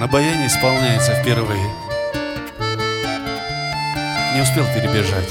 на баяне исполняется впервые. Не успел перебежать.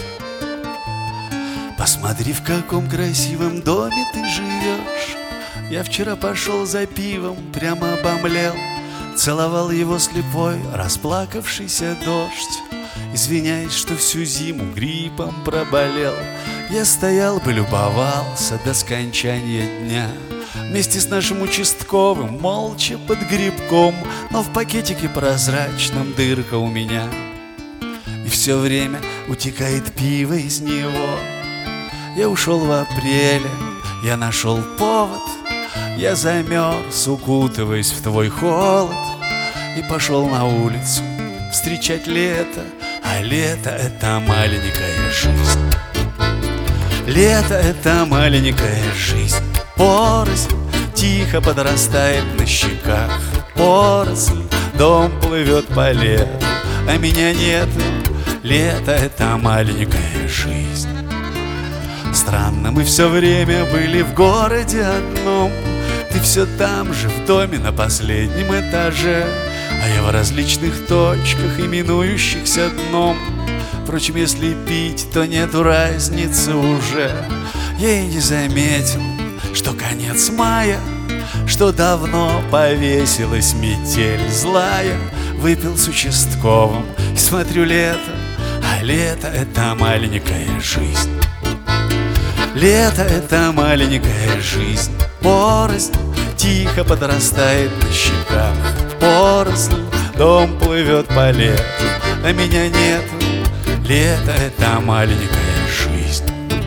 Посмотри, в каком красивом доме ты живешь. Я вчера пошел за пивом, прямо обомлел. Целовал его слепой, расплакавшийся дождь. Извиняюсь, что всю зиму гриппом проболел. Я стоял бы, любовался до скончания дня вместе с нашим участковым, молча под грибком. Но в пакетике прозрачном дырка у меня, и все время утекает пиво из него. Я ушел в апреле, я нашел повод. Я замерз, укутываясь в твой холод, и пошел на улицу встречать лето. А лето — это маленькая жизнь. Лето — это маленькая жизнь. Поросль тихо подрастает на щеках. Поросль, дом плывет по лету, а меня нету. Лето — это маленькая жизнь. Странно, мы все время были в городе одном. Ты все там же, в доме на последнем этаже, а я в различных точках, именующихся дном. Впрочем, если пить, то нету разницы уже. Я и не заметил, что конец мая, что давно повесилась метель злая. Выпил с участковым и смотрю лето, а лето — это маленькая жизнь. Лето — это маленькая жизнь. Поросль тихо подрастает на щеках. Поросль, дом плывет по лету, а меня нету. Лето — это маленькая жизнь.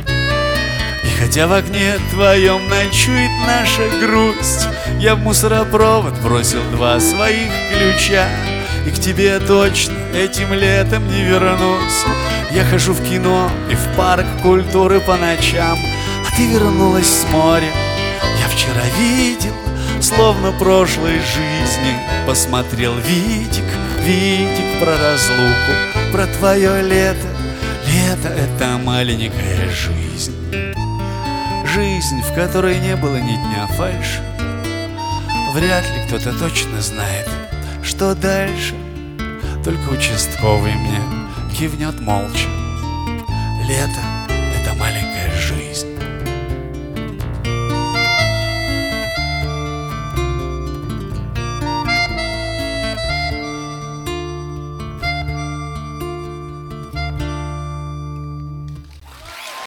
И хотя в огне твоем ночует наша грусть, я в мусоропровод бросил 2 своих ключа. И к тебе точно этим летом не вернусь. Я хожу в кино и в парк культуры по ночам, а ты вернулась с моря. Я вчера видел, словно прошлой жизни, посмотрел видик, видик про разлуку, про твое лето. Лето — это маленькая жизнь. Жизнь, в которой не было ни дня фальши. Вряд ли кто-то точно знает, что дальше. Только участковый мне кивнет молча. Лето — это маленькая жизнь.